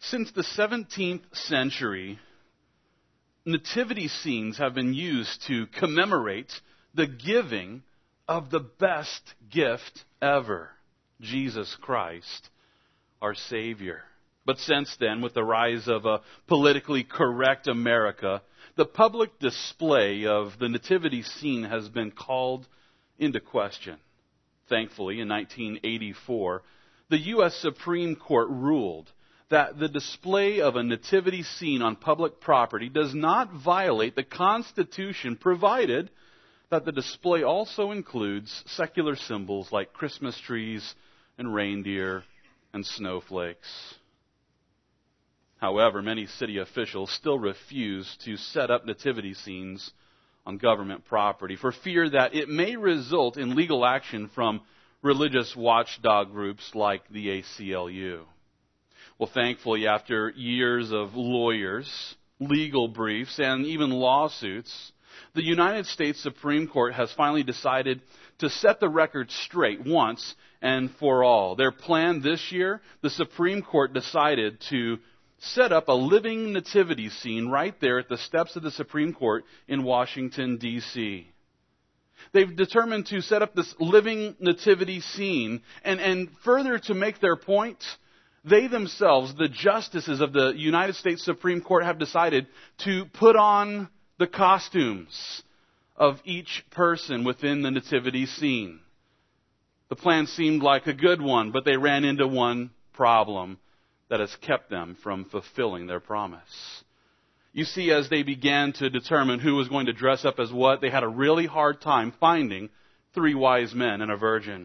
Since the 17th century, nativity scenes have been used to commemorate the giving of the best gift ever, Jesus Christ, our Savior. But since then, with the rise of a politically correct America, the public display of the nativity scene has been called into question. Thankfully, in 1984, the U.S. Supreme Court ruled that the display of a nativity scene on public property does not violate the Constitution, provided that the display also includes secular symbols like Christmas trees and reindeer and snowflakes. However, many city officials still refuse to set up nativity scenes on government property for fear that it may result in legal action from religious watchdog groups like the ACLU. Well, thankfully, after years of lawyers, legal briefs, and even lawsuits, the United States Supreme Court has finally decided to set the record straight once and for all. Their plan this year, the Supreme Court decided to set up a living nativity scene right there at the steps of the Supreme Court in Washington, D.C. They've determined to set up this living nativity scene, and further to make their point, they themselves, the justices of the United States Supreme Court, have decided to put on the costumes of each person within the nativity scene. The plan seemed like a good one, but they ran into one problem that has kept them from fulfilling their promise. You see, as they began to determine who was going to dress up as what, they had a really hard time finding 3 wise men and a virgin.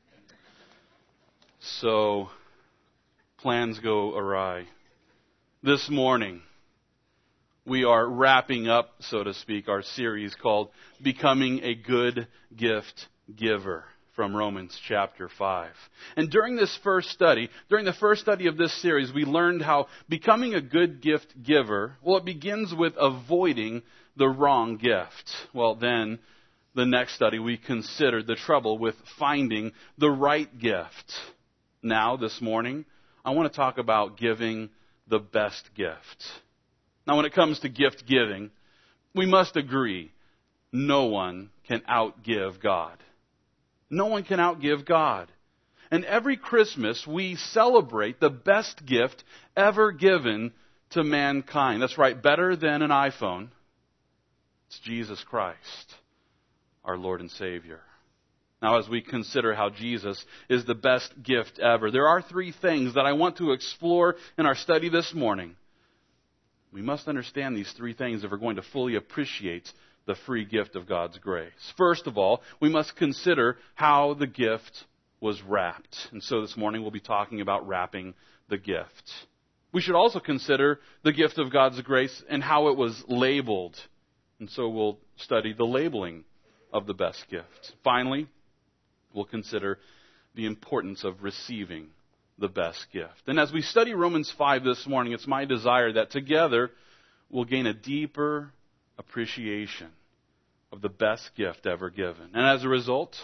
So, plans go awry. This morning, we are wrapping up, so to speak, our series called Becoming a Good Gift Giver, from Romans chapter 5. And during the first study of this series, we learned how becoming a good gift giver, well, it begins with avoiding the wrong gift. Well, then, the next study, we considered the trouble with finding the right gift. Now, this morning, I want to talk about giving the best gift. Now, when it comes to gift giving, we must agree, no one can outgive God. No one can outgive God. And every Christmas, we celebrate the best gift ever given to mankind. That's right, better than an iPhone. It's Jesus Christ, our Lord and Savior. Now, as we consider how Jesus is the best gift ever, there are 3 things that I want to explore in our study this morning. We must understand these 3 things if we're going to fully appreciate the free gift of God's grace. First of all, we must consider how the gift was wrapped. And so this morning we'll be talking about wrapping the gift. We should also consider the gift of God's grace and how it was labeled. And so we'll study the labeling of the best gift. Finally, we'll consider the importance of receiving the best gift. And as we study Romans 5 this morning, it's my desire that together we'll gain a deeper appreciation of the best gift ever given. And as a result,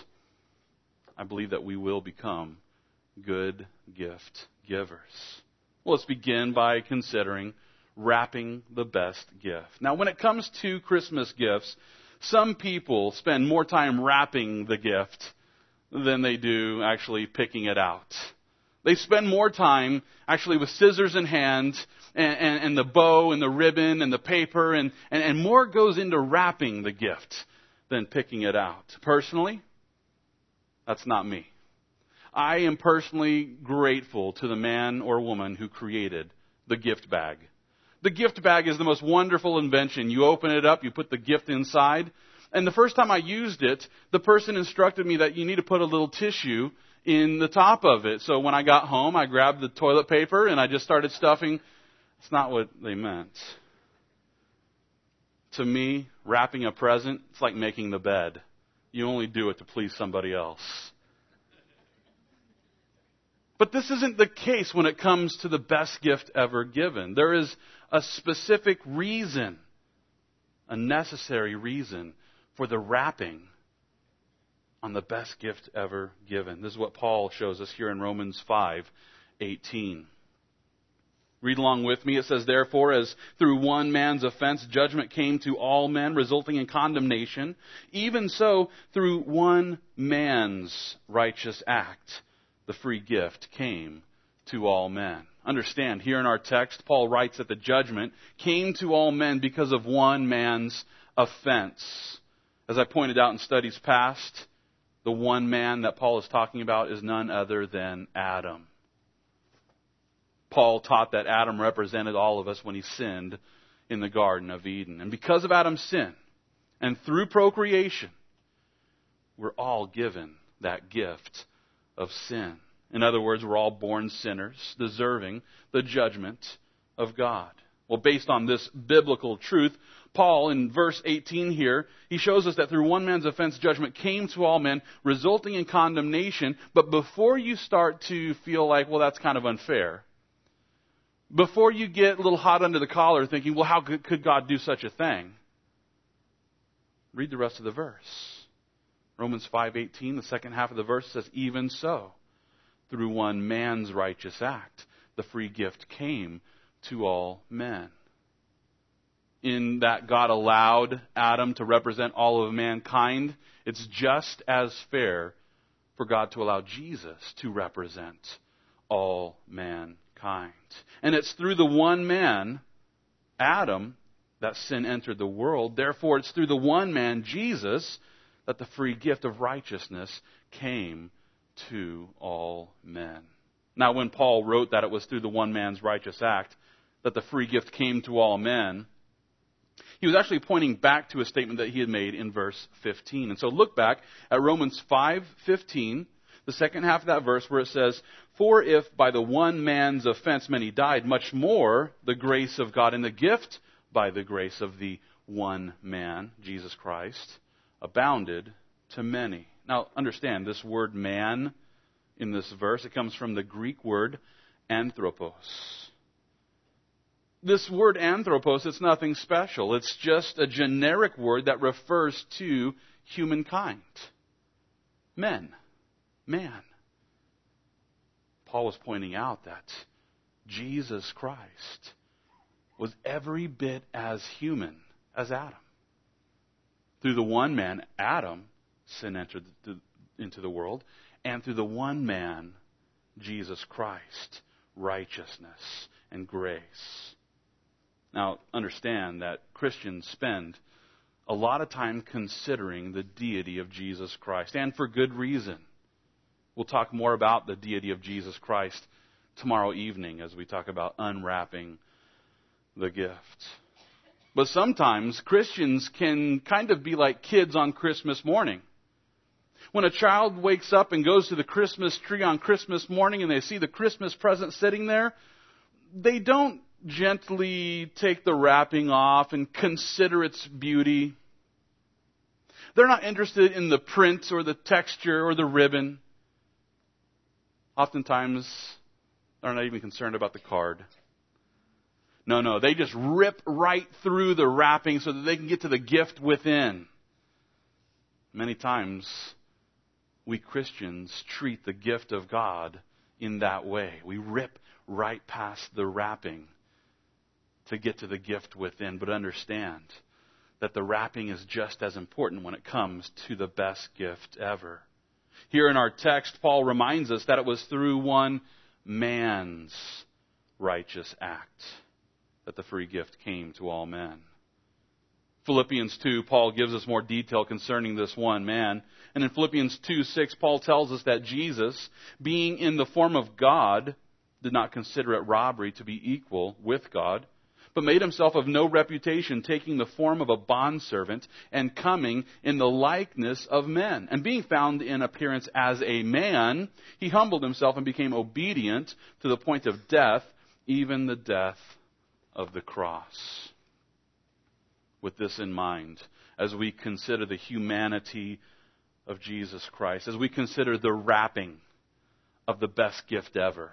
I believe that we will become good gift givers. Well, let's begin by considering wrapping the best gift. Now, when it comes to Christmas gifts, some people spend more time wrapping the gift than they do actually picking it out. They spend more time actually with scissors in hand and the bow and the ribbon and the paper and more goes into wrapping the gift than picking it out. Personally, that's not me. I am personally grateful to the man or woman who created the gift bag. The gift bag is the most wonderful invention. You open it up, you put the gift inside, and the first time I used it, the person instructed me that you need to put a little tissue in the top of it. So when I got home, I grabbed the toilet paper and I just started stuffing. It's not what they meant. To me, wrapping a present, it's like making the bed. You only do it to please somebody else. But this isn't the case when it comes to the best gift ever given. There is a specific reason, a necessary reason for the wrapping on the best gift ever given. This is what Paul shows us here in Romans 5:18. Read along with me. It says, therefore, as through one man's offense judgment came to all men, resulting in condemnation, even so through one man's righteous act, the free gift came to all men. Understand, here in our text, Paul writes that the judgment came to all men because of one man's offense. As I pointed out in studies past, the one man that Paul is talking about is none other than Adam. Paul taught that Adam represented all of us when he sinned in the Garden of Eden. And because of Adam's sin, and through procreation, we're all given that gift of sin. In other words, we're all born sinners, deserving the judgment of God. Well, based on this biblical truth, Paul, in verse 18 here, he shows us that through one man's offense, judgment came to all men, resulting in condemnation. But before you start to feel like, well, that's kind of unfair, before you get a little hot under the collar thinking, well, how could God do such a thing? Read the rest of the verse. Romans 5:18, the second half of the verse says, even so, through one man's righteous act, the free gift came to all men. In that God allowed Adam to represent all of mankind, it's just as fair for God to allow Jesus to represent all mankind. And it's through the one man, Adam, that sin entered the world. Therefore, it's through the one man, Jesus, that the free gift of righteousness came to all men. Now, when Paul wrote that it was through the one man's righteous act that the free gift came to all men, he was actually pointing back to a statement that he had made in verse 15. And so look back at Romans 5:15, the second half of that verse where it says, for if by the one man's offense many died, much more the grace of God and the gift by the grace of the one man, Jesus Christ, abounded to many. Now understand, this word man in this verse, it comes from the Greek word anthropos. This word anthropos, it's nothing special. It's just a generic word that refers to humankind. Men. Man. Paul was pointing out that Jesus Christ was every bit as human as Adam. Through the one man, Adam, sin entered into the world, and through the one man, Jesus Christ, righteousness and grace. Now, understand that Christians spend a lot of time considering the deity of Jesus Christ, and for good reason. We'll talk more about the deity of Jesus Christ tomorrow evening as we talk about unwrapping the gift. But sometimes Christians can kind of be like kids on Christmas morning. When a child wakes up and goes to the Christmas tree on Christmas morning and they see the Christmas present sitting there, they don't gently take the wrapping off and consider its beauty. They're not interested in the print or the texture or the ribbon. Oftentimes, they're not even concerned about the card. No, they just rip right through the wrapping so that they can get to the gift within. Many times, we Christians treat the gift of God in that way. We rip right past the wrapping to get to the gift within. But understand that the wrapping is just as important when it comes to the best gift ever. Here in our text, Paul reminds us that it was through one man's righteous act that the free gift came to all men. Philippians 2, Paul gives us more detail concerning this one man. And in Philippians 2:6, Paul tells us that Jesus, being in the form of God, did not consider it robbery to be equal with God, but made himself of no reputation, taking the form of a bondservant and coming in the likeness of men. And being found in appearance as a man, he humbled himself and became obedient to the point of death, even the death of the cross. With this in mind, as we consider the humanity of Jesus Christ, as we consider the wrapping of the best gift ever,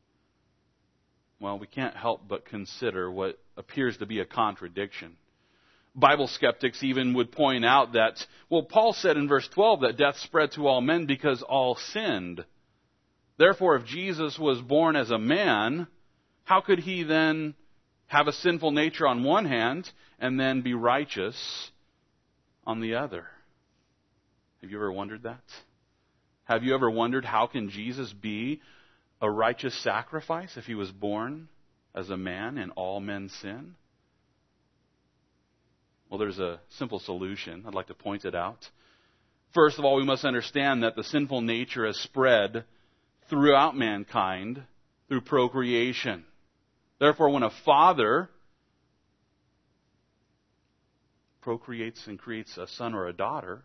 well, we can't help but consider what appears to be a contradiction. Bible skeptics even would point out that, well, Paul said in verse 12 that death spread to all men because all sinned. Therefore, if Jesus was born as a man, How could he then have a sinful nature on one hand and then be righteous on the other? Have you ever wondered that? Have you ever wondered how can Jesus be a righteous sacrifice if he was born as a man and all men sin? Well, there's a simple solution. I'd like to point it out. First of all, we must understand that the sinful nature has spread throughout mankind through procreation. Therefore, when a father procreates and creates a son or a daughter,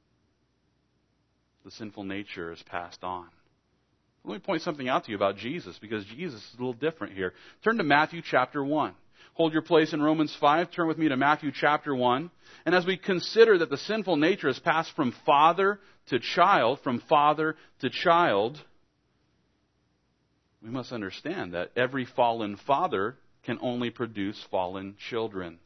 the sinful nature is passed on. Let me point something out to you about Jesus, because Jesus is a little different here. Turn to Matthew chapter 1. Hold your place in Romans 5. Turn with me to Matthew chapter 1. And as we consider that the sinful nature is passed from father to child, we must understand that every fallen father can only produce fallen children.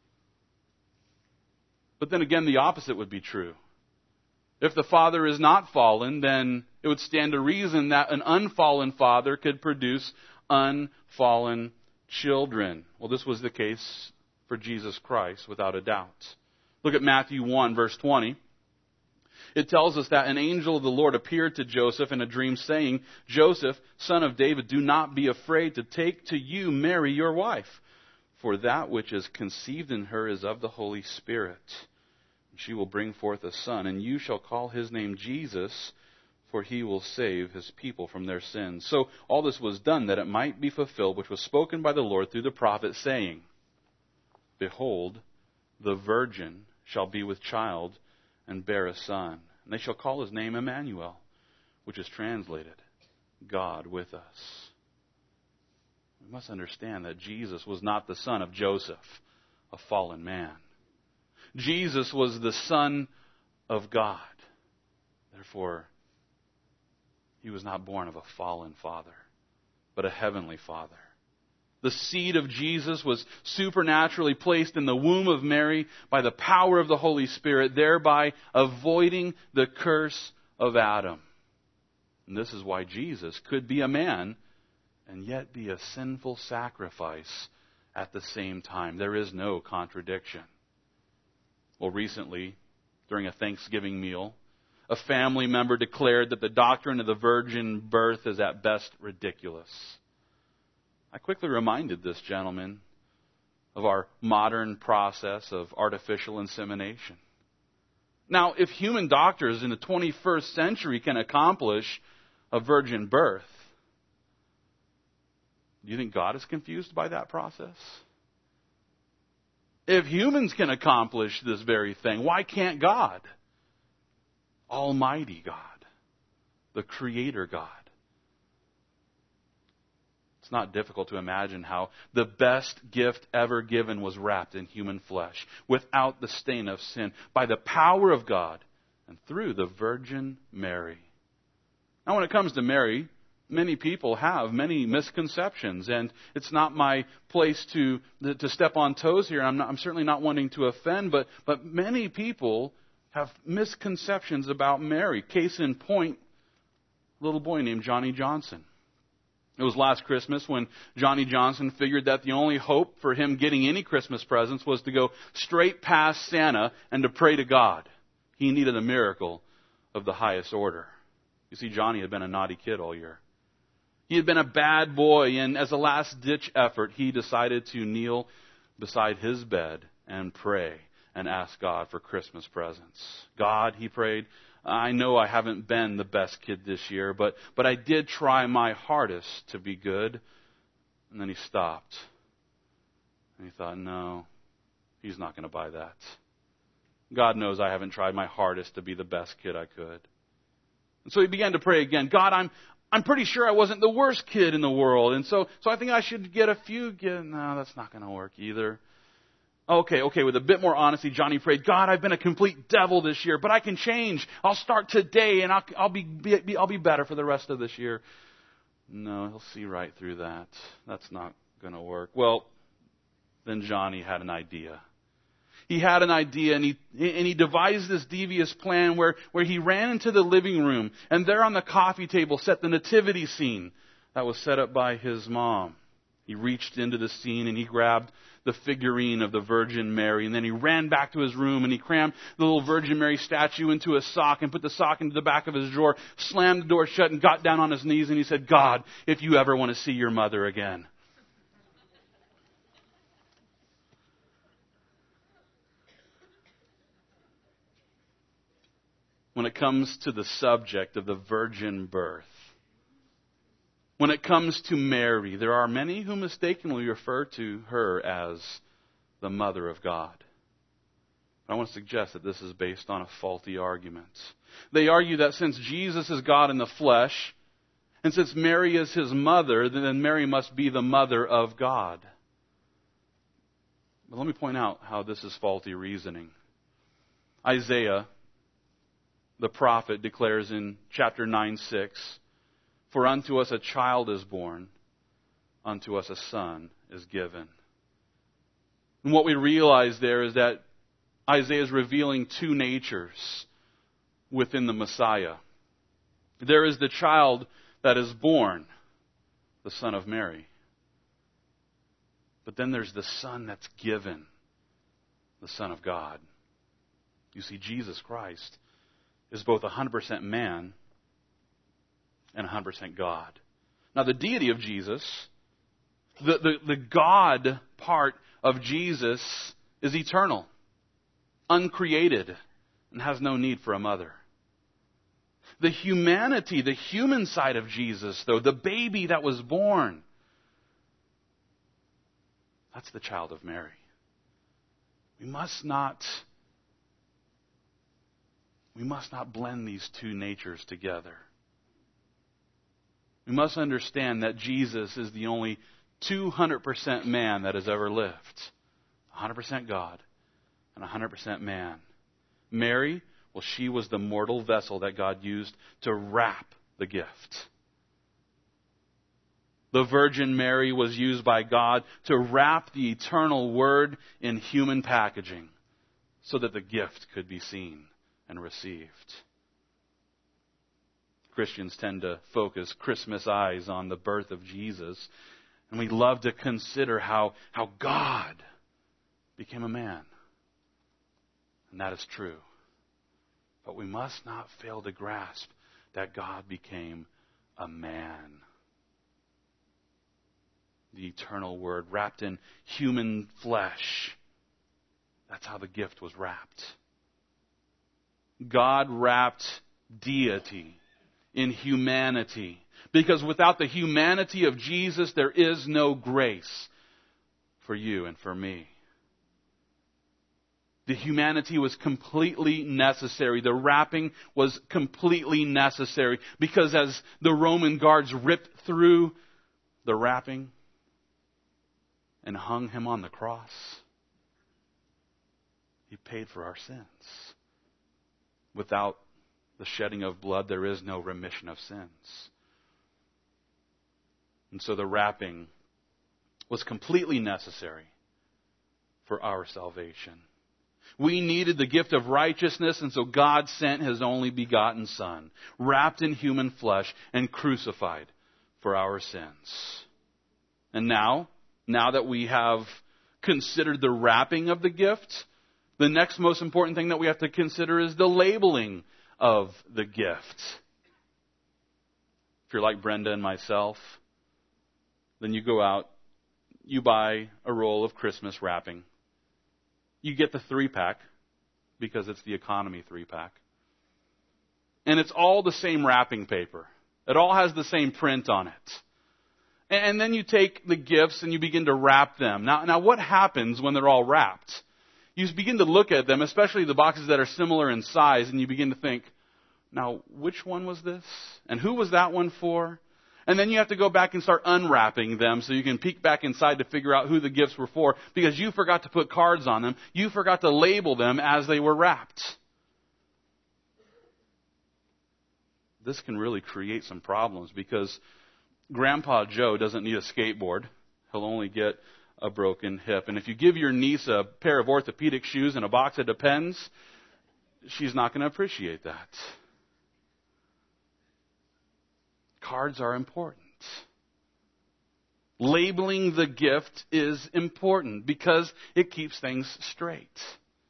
But then again, the opposite would be true. If the father is not fallen, then it would stand to reason that an unfallen father could produce unfallen children. Well, this was the case for Jesus Christ, without a doubt. Look at Matthew 1, verse 20. It tells us that an angel of the Lord appeared to Joseph in a dream, saying, "Joseph, son of David, do not be afraid to take to you Mary, your wife, for that which is conceived in her is of the Holy Spirit. She will bring forth a son, and you shall call his name Jesus, for he will save his people from their sins." So all this was done that it might be fulfilled, which was spoken by the Lord through the prophet, saying, "Behold, the virgin shall be with child and bear a son, and they shall call his name Emmanuel," which is translated, God with us. We must understand that Jesus was not the son of Joseph, a fallen man. Jesus was the Son of God. Therefore, he was not born of a fallen father, but a heavenly Father. The seed of Jesus was supernaturally placed in the womb of Mary by the power of the Holy Spirit, thereby avoiding the curse of Adam. And this is why Jesus could be a man and yet be a sinful sacrifice at the same time. There is no contradiction. Well, recently, during a Thanksgiving meal, a family member declared that the doctrine of the virgin birth is at best ridiculous. I quickly reminded this gentleman of our modern process of artificial insemination. Now, if human doctors in the 21st century can accomplish a virgin birth, do you think God is confused by that process? If humans can accomplish this very thing, why can't God? Almighty God, the Creator God. It's not difficult to imagine how the best gift ever given was wrapped in human flesh, without the stain of sin, by the power of God and through the Virgin Mary. Now, when it comes to Mary, many people have many misconceptions, and it's not my place to step on toes here. I'm certainly not wanting to offend, but many people have misconceptions about Mary. Case in point, a little boy named Johnny Johnson. It was last Christmas when Johnny Johnson figured that the only hope for him getting any Christmas presents was to go straight past Santa and to pray to God. He needed a miracle of the highest order. You see, Johnny had been a naughty kid all year. He had been a bad boy, and as a last-ditch effort, he decided to kneel beside his bed and pray and ask God for Christmas presents. God, he prayed, I know I haven't been the best kid this year, but I did try my hardest to be good. And then he stopped. And he thought, no, he's not going to buy that. God knows I haven't tried my hardest to be the best kid I could. And so he began to pray again. God, I'm pretty sure I wasn't the worst kid in the world. And so I think I should get a few. No, that's not going to work either. Okay, with a bit more honesty, Johnny prayed, God, I've been a complete devil this year, but I can change. I'll start today, and I'll be better for the rest of this year. No, he'll see right through that. That's not going to work. Well, then Johnny had an idea. He had an idea, and he devised this devious plan where he ran into the living room, and there on the coffee table set the nativity scene that was set up by his mom. He reached into the scene and he grabbed the figurine of the Virgin Mary, and then he ran back to his room and he crammed the little Virgin Mary statue into a sock and put the sock into the back of his drawer, slammed the door shut and got down on his knees and he said, God, if you ever want to see your mother again. When it comes to the subject of the virgin birth, when it comes to Mary, there are many who mistakenly refer to her as the Mother of God. I want to suggest that this is based on a faulty argument. They argue that since Jesus is God in the flesh, and since Mary is his mother, then Mary must be the mother of God. But let me point out how this is faulty reasoning. Isaiah, the prophet, declares in chapter 9:6, "For unto us a child is born, unto us a son is given." And what we realize there is that Isaiah is revealing two natures within the Messiah. There is the child that is born, the Son of Mary. But then there's the Son that's given, the Son of God. You see, Jesus Christ is both 100% man and 100% God. Now, the deity of Jesus, the God part of Jesus is eternal, uncreated, and has no need for a mother. The humanity, the human side of Jesus, though, the baby that was born, that's the child of Mary. We must not blend these two natures together. We must understand that Jesus is the only 200% man that has ever lived. 100% God and 100% man. Mary, well, she was the mortal vessel that God used to wrap the gift. The Virgin Mary was used by God to wrap the eternal Word in human packaging so that the gift could be seen and received. Christians tend to focus Christmas eyes on the birth of Jesus, and we love to consider how God became a man. And that is true. But we must not fail to grasp that God became a man. The eternal Word wrapped in human flesh. That's how the gift was wrapped. God wrapped deity in humanity. Because without the humanity of Jesus, there is no grace for you and for me. The humanity was completely necessary. The wrapping was completely necessary. Because as the Roman guards ripped through the wrapping and hung him on the cross, he paid for our sins. Without the shedding of blood, there is no remission of sins. And so the wrapping was completely necessary for our salvation. We needed the gift of righteousness, and so God sent His only begotten Son, wrapped in human flesh and crucified for our sins. And now that we have considered the wrapping of the gift, the next most important thing that we have to consider is the labeling of the gift. If you're like Brenda and myself, then you go out, you buy a roll of Christmas wrapping. You get the 3-pack because it's the economy 3-pack. And it's all the same wrapping paper. It all has the same print on it. And then you take the gifts and you begin to wrap them. Now what happens when they're all wrapped? You begin to look at them, especially the boxes that are similar in size, and you begin to think, now, which one was this? And who was that one for? And then you have to go back and start unwrapping them so you can peek back inside to figure out who the gifts were for, because you forgot to put cards on them. You forgot to label them as they were wrapped. This can really create some problems, because Grandpa Joe doesn't need a skateboard. He'll only get a broken hip. And if you give your niece a pair of orthopedic shoes and a box of Depends, she's not going to appreciate that. Cards are important. Labeling the gift is important because it keeps things straight.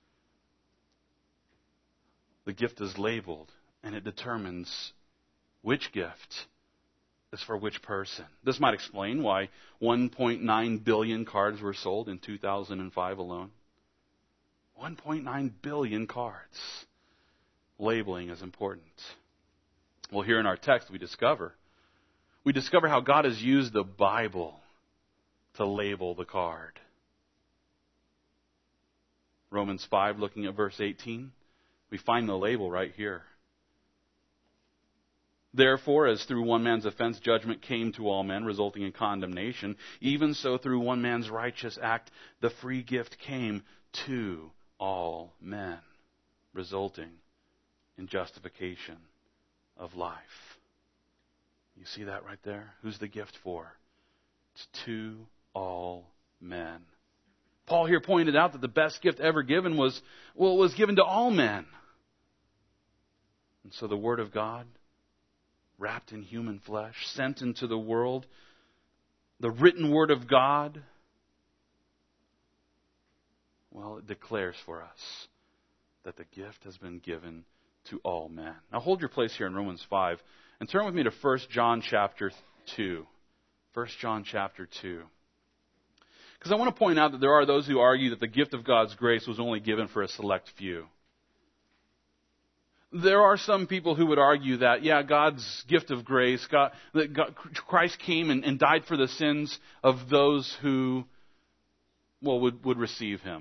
The gift is labeled, and it determines which gift is for which person. This might explain why 1.9 billion cards were sold in 2005 alone. 1.9 billion cards. Labeling is important. Well, here in our text we discover how God has used the Bible to label the card. Romans 5, looking at verse 18, we find the label right here. Therefore, as through one man's offense judgment came to all men, resulting in condemnation, even so through one man's righteous act the free gift came to all men, resulting in justification of life. You see that right there? Who's the gift for? It's to all men. Paul here pointed out that the best gift ever given was given to all men. And so the Word of God, wrapped in human flesh, sent into the world, the written Word of God, well, it declares for us that the gift has been given to all men. Now hold your place here in Romans 5 and turn with me to 1 John chapter 2. 1 John chapter 2. Because I want to point out that there are those who argue that the gift of God's grace was only given for a select few. There are some people who would argue that, God's gift of grace, Christ came and died for the sins of those who, would receive Him.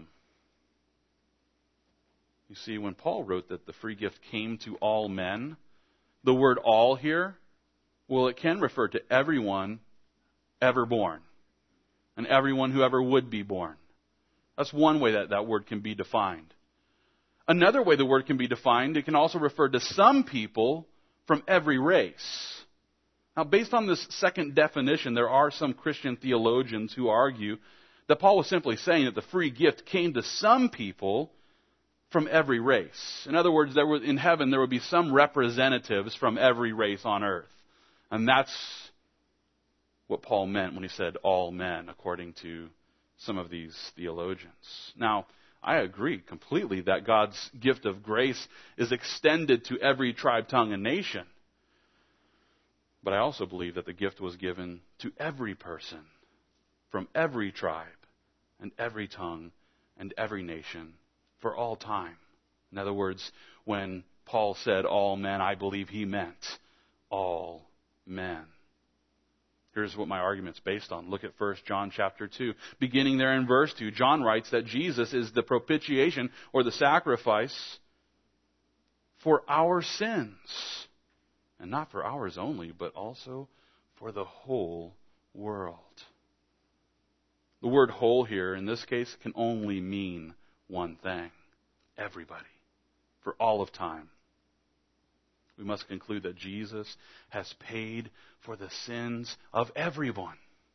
You see, when Paul wrote that the free gift came to all men, the word all here, it can refer to everyone ever born and everyone who ever would be born. That's one way that word can be defined. Another way the word can be defined, it can also refer to some people from every race. Now, based on this second definition, there are some Christian theologians who argue that Paul was simply saying that the free gift came to some people from every race. In other words, in heaven there would be some representatives from every race on earth. And that's what Paul meant when he said all men, according to some of these theologians. Now, I agree completely that God's gift of grace is extended to every tribe, tongue, and nation. But I also believe that the gift was given to every person from every tribe and every tongue and every nation for all time. In other words, when Paul said all men, I believe he meant all men. Here's what my argument's based on. Look at 1 John chapter 2. Beginning there in verse 2, John writes that Jesus is the propitiation or the sacrifice for our sins. And not for ours only, but also for the whole world. The word whole here, in this case, can only mean one thing. Everybody. For all of time. We must conclude that Jesus has paid for the sins of everyone.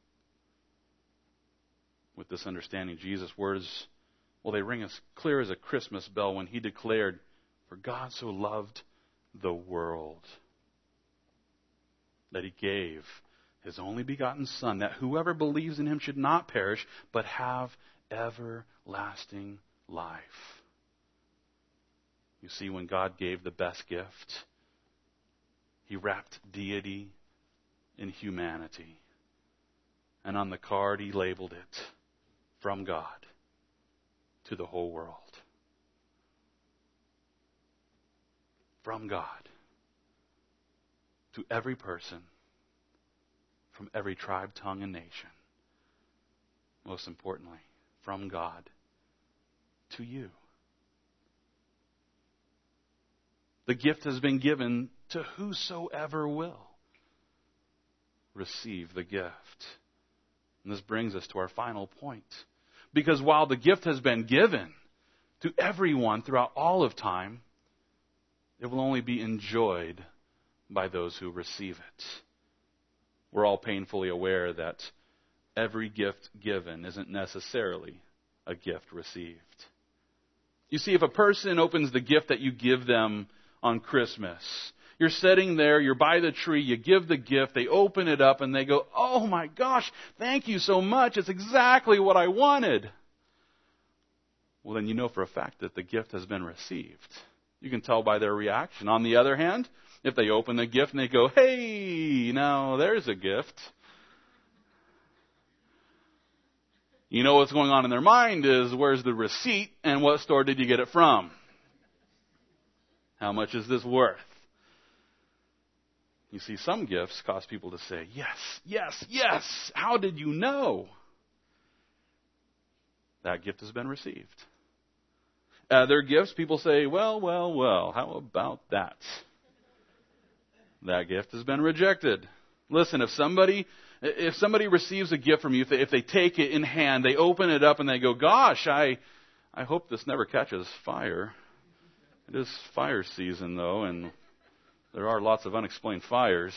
With this understanding, Jesus' words, they ring as clear as a Christmas bell when he declared, "For God so loved the world that he gave his only begotten Son, that whoever believes in him should not perish, but have everlasting life." You see, when God gave the best gift, he wrapped deity in humanity. And on the card, he labeled it, from God to the whole world. From God to every person from every tribe, tongue, and nation. Most importantly, from God to you. The gift has been given to whosoever will receive the gift. And this brings us to our final point. Because while the gift has been given to everyone throughout all of time, it will only be enjoyed by those who receive it. We're all painfully aware that every gift given isn't necessarily a gift received. You see, if a person opens the gift that you give them on Christmas, You're sitting there, you're by the tree, you give the gift, they open it up and they go, "Oh my gosh, thank you so much. It's exactly what I wanted." Well, then you know for a fact that the gift has been received. You can tell by their reaction. On the other hand, if they open the gift and they go, "Hey, now there's a gift," you know what's going on in their mind is, where's the receipt and what store did you get it from? How much is this worth? You see, some gifts cause people to say, "Yes, yes, yes. How did you know?" That gift has been received. Other gifts, people say, well, how about that? That gift has been rejected. Listen, if somebody receives a gift from you, if they take it in hand, they open it up and they go, "Gosh, I hope this never catches fire." It is fire season, though, and there are lots of unexplained fires.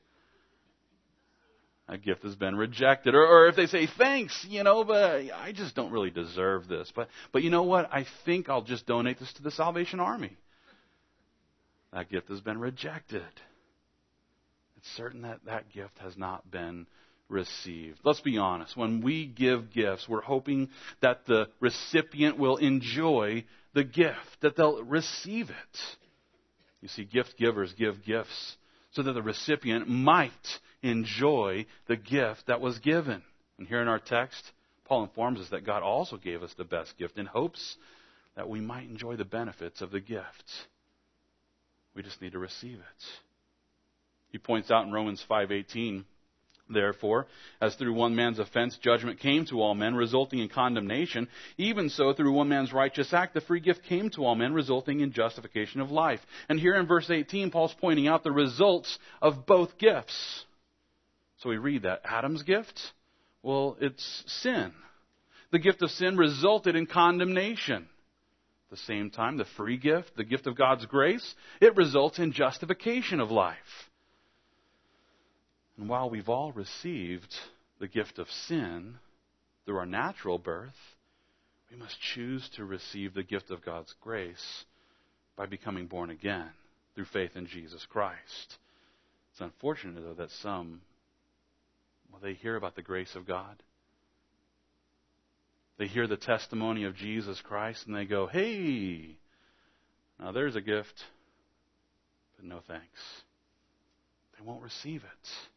That gift has been rejected. Or if they say, "Thanks, but I just don't really deserve this. But you know what? I think I'll just donate this to the Salvation Army." That gift has been rejected. It's certain that gift has not been received. Let's be honest. When we give gifts, we're hoping that the recipient will enjoy the gift, that they'll receive it. You see, gift givers give gifts so that the recipient might enjoy the gift that was given. And here in our text, Paul informs us that God also gave us the best gift in hopes that we might enjoy the benefits of the gift. We just need to receive it. He points out in Romans 5:18, "Therefore, as through one man's offense judgment came to all men, resulting in condemnation, even so through one man's righteous act the free gift came to all men, resulting in justification of life." And here in verse 18, Paul's pointing out the results of both gifts. So we read that Adam's gift, well, it's sin. The gift of sin resulted in condemnation. At the same time, the free gift, the gift of God's grace, it results in justification of life. And while we've all received the gift of sin through our natural birth, we must choose to receive the gift of God's grace by becoming born again through faith in Jesus Christ. It's unfortunate, though, that some, they hear about the grace of God. They hear the testimony of Jesus Christ and they go, "Hey, now there's a gift, but no thanks." They won't receive it.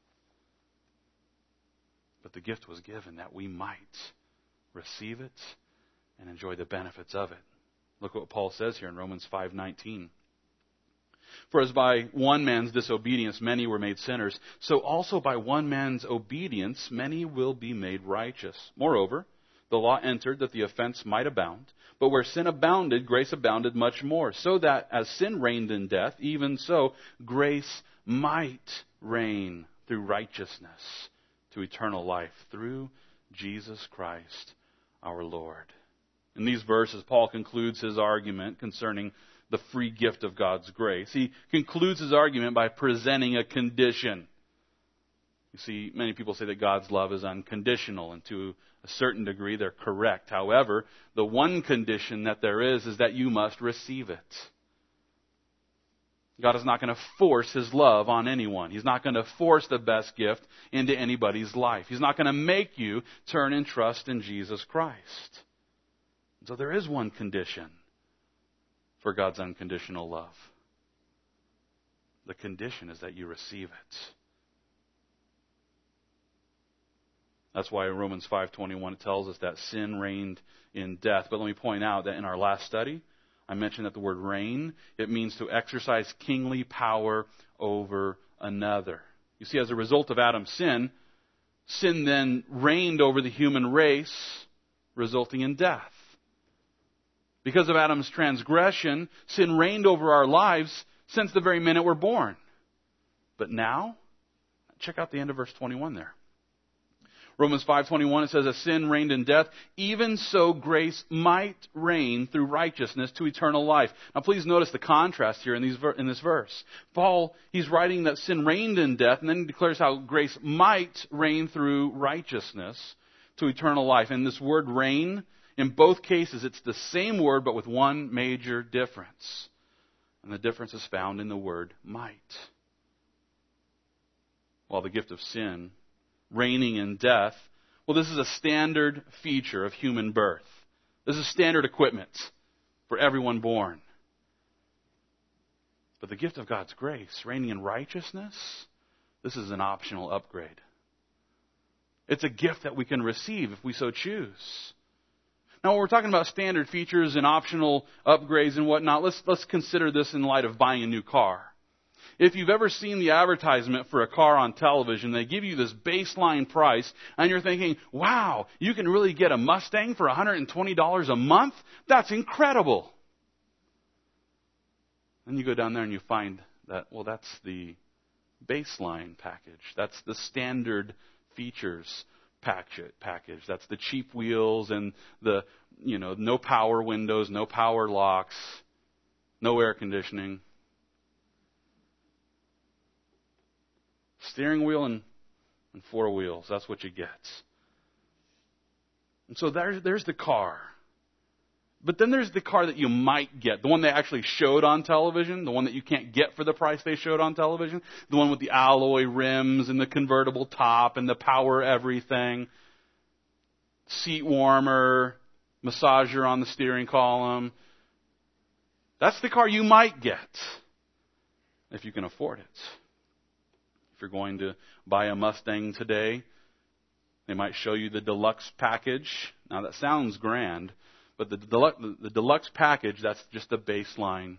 But the gift was given that we might receive it and enjoy the benefits of it. Look what Paul says here in Romans 5:19. "For as by one man's disobedience many were made sinners, so also by one man's obedience many will be made righteous. Moreover, the law entered that the offense might abound. But where sin abounded, grace abounded much more, so that as sin reigned in death, even so grace might reign through righteousness to eternal life through Jesus Christ our Lord." In these verses, Paul concludes his argument concerning the free gift of God's grace. He concludes his argument by presenting a condition. You see, many people say that God's love is unconditional, and to a certain degree they're correct. However, the one condition that there is that you must receive it. God is not going to force His love on anyone. He's not going to force the best gift into anybody's life. He's not going to make you turn and trust in Jesus Christ. So there is one condition for God's unconditional love. The condition is that you receive it. That's why in Romans 5:21 it tells us that sin reigned in death. But let me point out that in our last study, I mentioned that the word reign, it means to exercise kingly power over another. You see, as a result of Adam's sin, sin then reigned over the human race, resulting in death. Because of Adam's transgression, sin reigned over our lives since the very minute we're born. But now, check out the end of verse 21 there. Romans 5:21, it says, "As sin reigned in death, even so grace might reign through righteousness to eternal life." Now please notice the contrast here in this verse. Paul, he's writing that sin reigned in death, and then he declares how grace might reign through righteousness to eternal life. And this word reign, in both cases, it's the same word, but with one major difference. And the difference is found in the word might. While the gift of sin, reigning in death, well, this is a standard feature of human birth. This is standard equipment for everyone born. But the gift of God's grace, reigning in righteousness, this is an optional upgrade. It's a gift that we can receive if we so choose. Now, when we're talking about standard features and optional upgrades and whatnot, let's consider this in light of buying a new car. If you've ever seen the advertisement for a car on television, they give you this baseline price, and you're thinking, wow, you can really get a Mustang for $120 a month? That's incredible. Then you go down there and you find that, well, that's the baseline package. That's the standard features package. That's the cheap wheels and the, no power windows, no power locks, no air conditioning. Steering wheel and four wheels. That's what you get. And so there's the car. But then there's the car that you might get. The one they actually showed on television. The one that you can't get for the price they showed on television. The one with the alloy rims and the convertible top and the power everything. Seat warmer, massager on the steering column. That's the car you might get if you can afford it. If you're going to buy a Mustang today, they might show you the deluxe package. Now that sounds grand, but the deluxe package, that's just the baseline.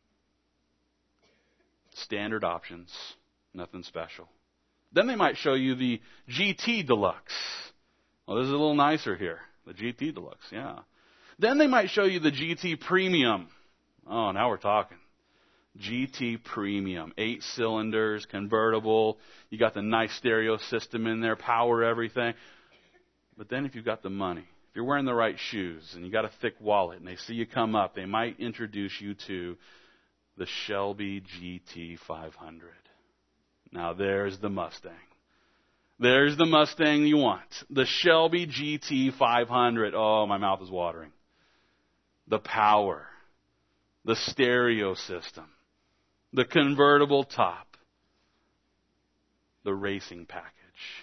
Standard options, nothing special. Then they might show you the GT Deluxe. Well, this is a little nicer here. The GT Deluxe, yeah. Then they might show you the GT Premium. Oh, now we're talking. GT Premium, 8 cylinders, convertible. You got the nice stereo system in there, power everything. But then if you've got the money, if you're wearing the right shoes and you got a thick wallet and they see you come up, they might introduce you to the Shelby GT 500. Now there's the Mustang. There's the Mustang you want. The Shelby GT 500. Oh, my mouth is watering. The power. The stereo system. The convertible top. The racing package.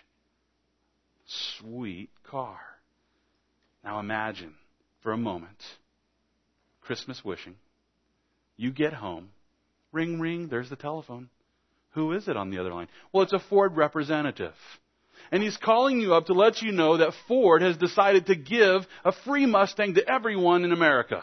Sweet car. Now imagine for a moment, Christmas wishing. You get home. Ring, ring, there's the telephone. Who is it on the other line? Well, it's a Ford representative. And he's calling you up to let you know that Ford has decided to give a free Mustang to everyone in America.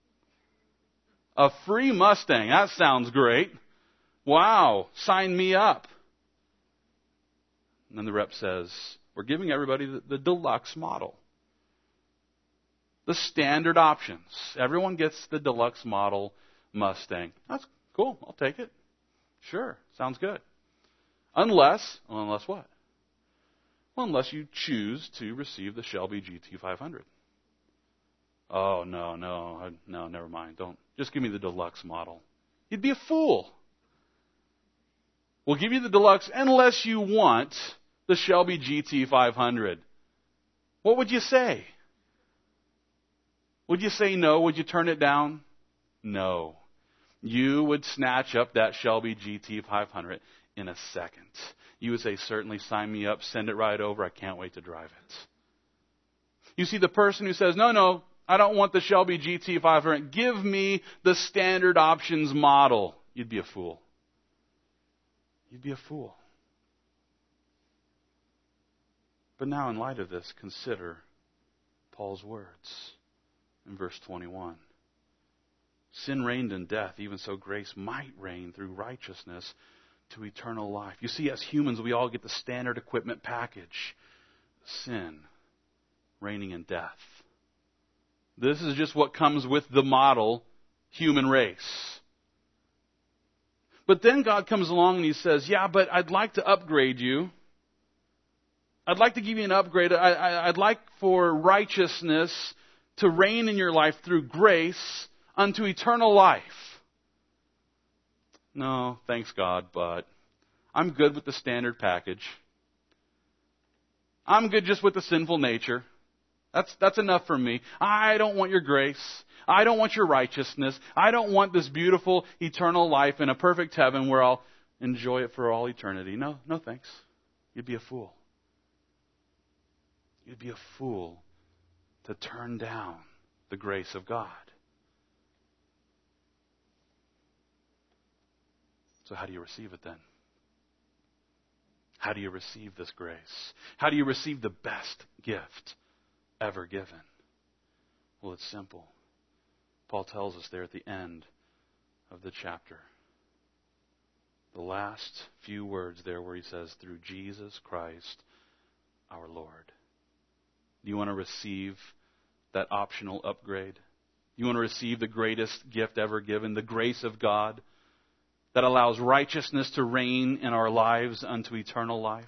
A free Mustang. That sounds great. Wow. Sign me up. And then the rep says, we're giving everybody the deluxe model. The standard options. Everyone gets the deluxe model Mustang. That's cool. I'll take it. Sure. Sounds good. Unless what? Well, unless you choose to receive the Shelby GT 500. Oh, no, never mind. Don't. Just give me the deluxe model. You'd be a fool. We'll give you the deluxe unless you want the Shelby GT 500. What would you say? Would you say no? Would you turn it down? No. You would snatch up that Shelby GT 500 in a second. You would say, certainly sign me up, send it right over. I can't wait to drive it. You see, the person who says, no, I don't want the Shelby GT 500. Give me the standard options model. You'd be a fool. You'd be a fool. But now, in light of this, consider Paul's words in verse 21. Sin reigned in death, even so grace might reign through righteousness to eternal life. You see, as humans, we all get the standard equipment package. Sin reigning in death. This is just what comes with the model human race. But then God comes along and He says, yeah, but I'd like to upgrade you. I'd like to give you an upgrade. I'd like for righteousness to reign in your life through grace unto eternal life. No, thanks God, but I'm good with the standard package. I'm good just with the sinful nature. That's enough for me. I don't want your grace. I don't want your righteousness. I don't want this beautiful eternal life in a perfect heaven where I'll enjoy it for all eternity. No thanks. You'd be a fool. You'd be a fool to turn down the grace of God. So how do you receive it then? How do you receive this grace? How do you receive the best gift ever given? Well, it's simple. Paul tells us there at the end of the chapter. The last few words there where he says, through Jesus Christ our Lord. Do you want to receive that optional upgrade? You want to receive the greatest gift ever given, the grace of God that allows righteousness to reign in our lives unto eternal life?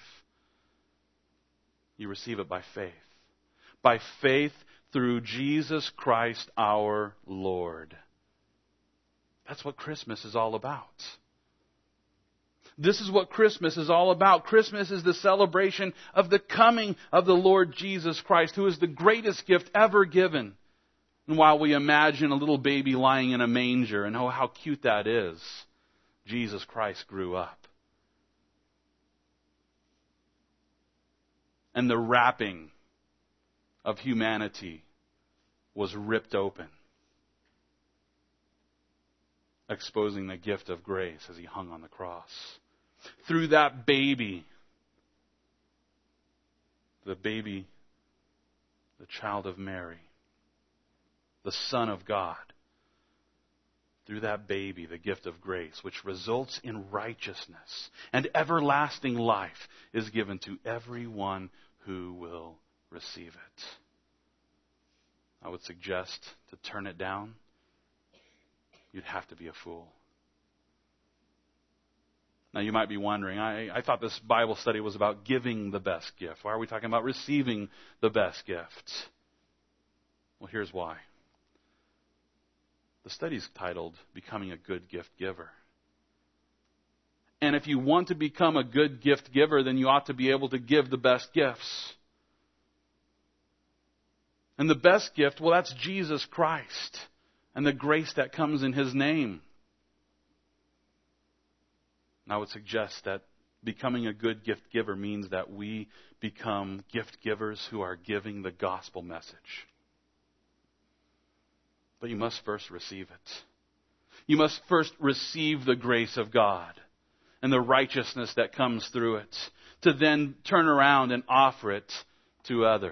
You receive it by faith. By faith through Jesus Christ our Lord. That's what Christmas is all about. This is what Christmas is all about. Christmas is the celebration of the coming of the Lord Jesus Christ, who is the greatest gift ever given. And while we imagine a little baby lying in a manger, and oh, how cute that is, Jesus Christ grew up. And the wrapping of humanity was ripped open, exposing the gift of grace as he hung on the cross. Through that baby, the child of Mary, the Son of God, through that baby, the gift of grace, which results in righteousness and everlasting life, is given to everyone who will receive it. I would suggest to turn it down, you'd have to be a fool. Now you might be wondering, I thought this Bible study was about giving the best gift. Why are we talking about receiving the best gift? Well, here's why. The study's titled, Becoming a Good Gift Giver. And if you want to become a good gift giver, then you ought to be able to give the best gifts. And the best gift, well, that's Jesus Christ and the grace that comes in His name. And I would suggest that becoming a good gift giver means that we become gift givers who are giving the gospel message. But you must first receive it. You must first receive the grace of God and the righteousness that comes through it, to then turn around and offer it to others.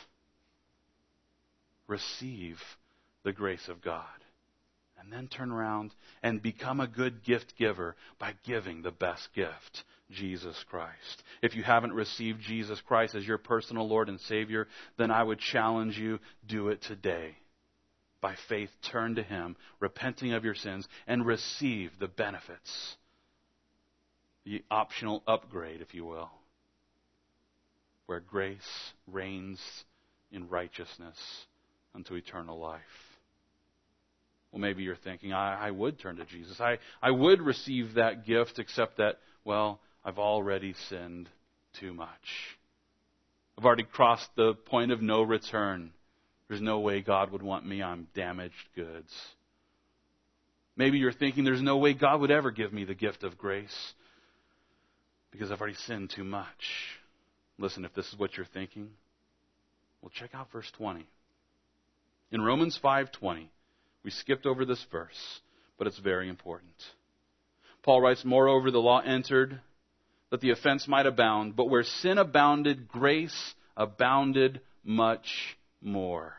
Receive the grace of God. And then turn around and become a good gift giver by giving the best gift, Jesus Christ. If you haven't received Jesus Christ as your personal Lord and Savior, then I would challenge you, do it today. By faith, turn to Him, repenting of your sins, and receive the benefits. The optional upgrade, if you will, where grace reigns in righteousness unto eternal life. Well, maybe you're thinking, I would turn to Jesus. I would receive that gift, except that, well, I've already sinned too much. I've already crossed the point of no return. There's no way God would want me. I'm damaged goods. Maybe you're thinking there's no way God would ever give me the gift of grace because I've already sinned too much. Listen, if this is what you're thinking, well, check out verse 20. In Romans 5:20, we skipped over this verse, but it's very important. Paul writes, moreover, the law entered that the offense might abound, but where sin abounded, grace abounded much more.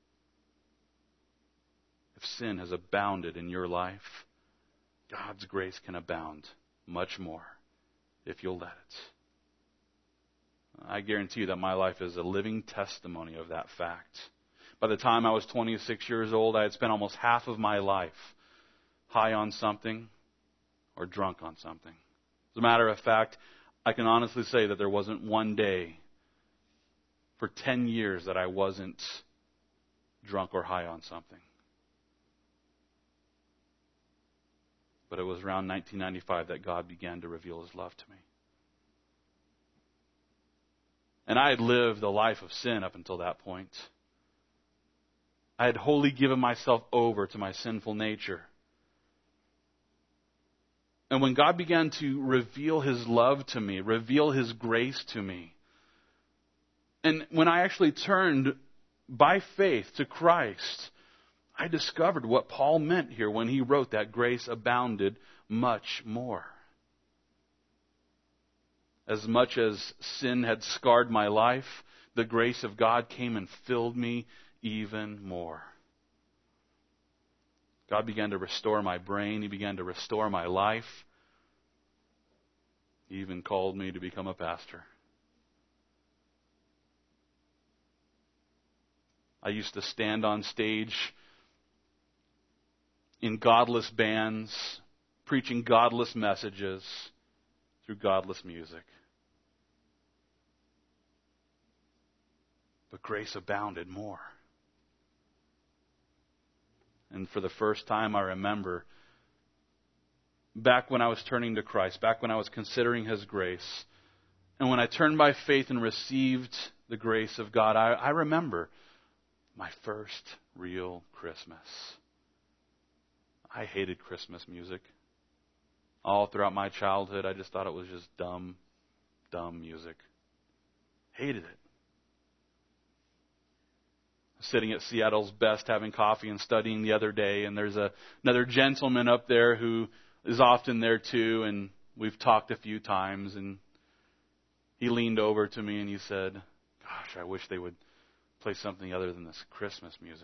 If sin has abounded in your life, God's grace can abound much more if you'll let it. I guarantee you that my life is a living testimony of that fact. By the time I was 26 years old, I had spent almost half of my life high on something or drunk on something. As a matter of fact, I can honestly say that there wasn't one day for 10 years that I wasn't drunk or high on something. But it was around 1995 that God began to reveal His love to me. And I had lived a life of sin up until that point. I had wholly given myself over to my sinful nature. And when God began to reveal His love to me, reveal His grace to me, and when I actually turned by faith to Christ, I discovered what Paul meant here when he wrote that grace abounded much more. As much as sin had scarred my life, the grace of God came and filled me even more. God began to restore my brain. He began to restore my life. He even called me to become a pastor. I used to stand on stage in godless bands, preaching godless messages through godless music. But grace abounded more. And for the first time, I remember, back when I was turning to Christ, back when I was considering His grace, and when I turned by faith and received the grace of God, I remember my first real Christmas. I hated Christmas music. All throughout my childhood, I just thought it was just dumb music. Hated it. Sitting at Seattle's Best having coffee and studying the other day, and there's another gentleman up there who is often there too, and we've talked a few times, and he leaned over to me and he said, "Gosh, I wish they would play something other than this Christmas music."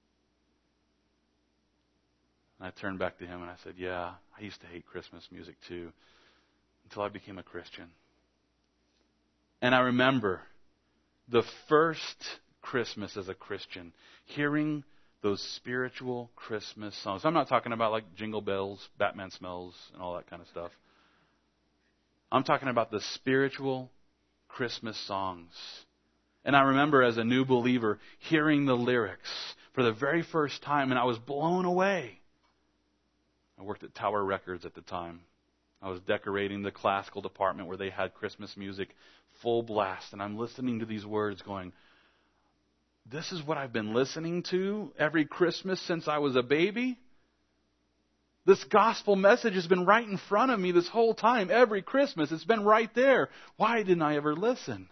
And I turned back to him and I said, "Yeah, I used to hate Christmas music too, until I became a Christian." And I remember the first Christmas as a Christian, hearing those spiritual Christmas songs. I'm not talking about like Jingle Bells, Batman Smells, and all that kind of stuff. I'm talking about the spiritual Christmas songs. And I remember as a new believer hearing the lyrics for the very first time, and I was blown away. I worked at Tower Records at the time. I was decorating the classical department where they had Christmas music full blast, and I'm listening to these words going, this is what I've been listening to every Christmas since I was a baby? This gospel message has been right in front of me this whole time. Every Christmas, it's been right there. Why didn't I ever listen?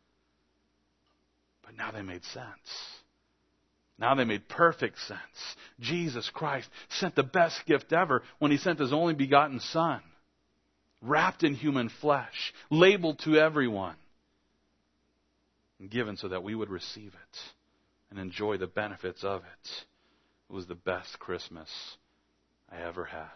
But now they made sense. Now they made perfect sense. Jesus Christ sent the best gift ever when He sent His only begotten Son, wrapped in human flesh, labeled to everyone, and given so that we would receive it and enjoy the benefits of it. It was the best Christmas I ever had.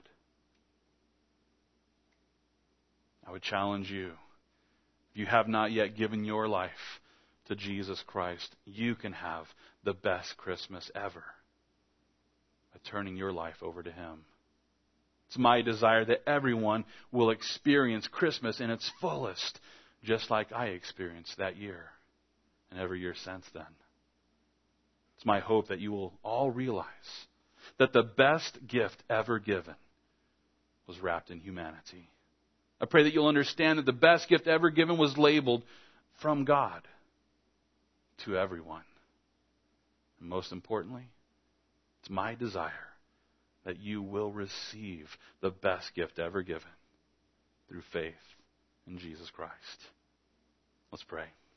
I would challenge you, if you have not yet given your life to Jesus Christ, you can have the best Christmas ever by turning your life over to Him. It's my desire that everyone will experience Christmas in its fullest, just like I experienced that year and every year since then. It's my hope that you will all realize that the best gift ever given was wrapped in humanity. I pray that you'll understand that the best gift ever given was labeled from God to everyone. And most importantly, it's my desire that you will receive the best gift ever given through faith in Jesus Christ. Let's pray.